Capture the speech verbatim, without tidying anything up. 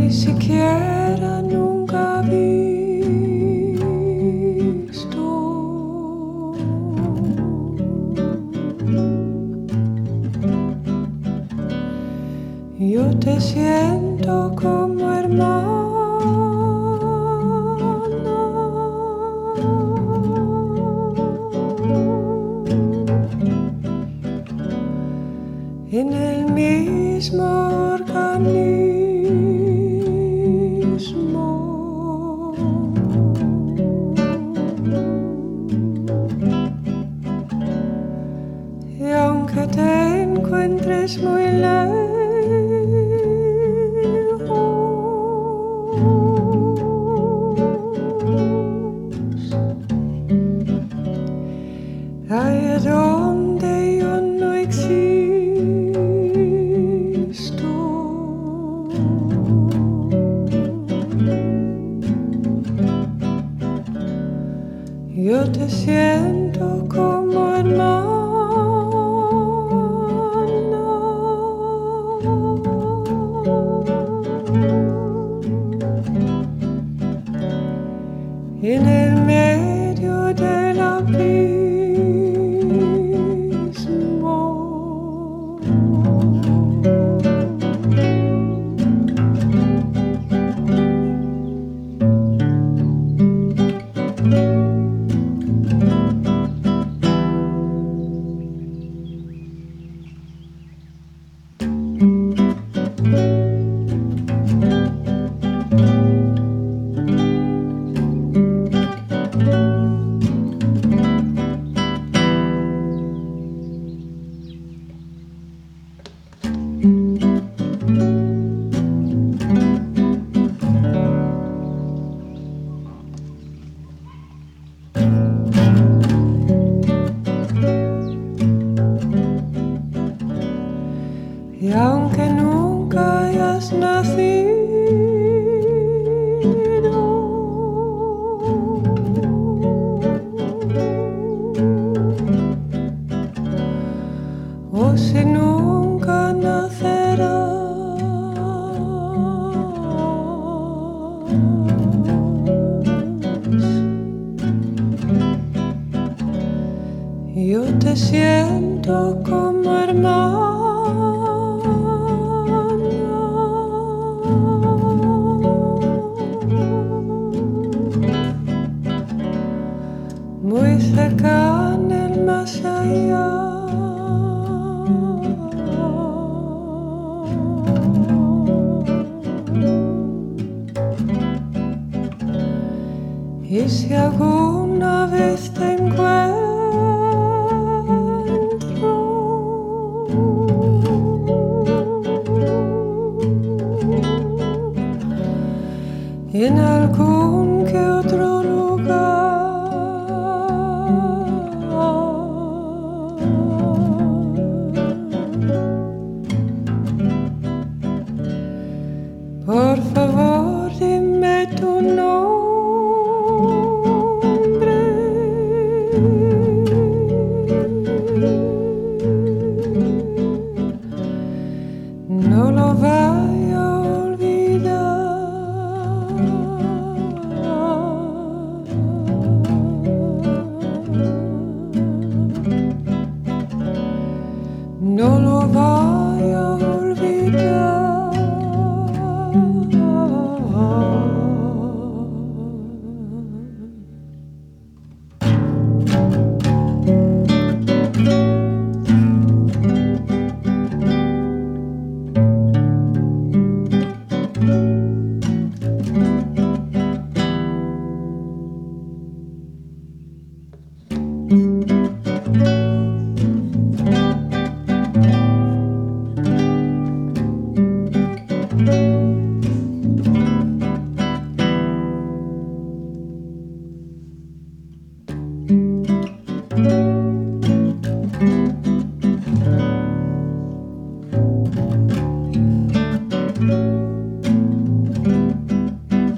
ni siquiera nunca visto. Yo te siento como hermana. En el mismo organismo. Y aunque te encuentres muy lejos, allá donde yo no existo, yo te siento como hermana. En el medio del abismo. Y aunque nunca hayas nacido, o si nunca nacerás, yo te siento como hermana. Muy cerca en el más allá. Y si alguna vez te encuentro en algún que otro lugar, por favor dime tu nombre. No lo vayas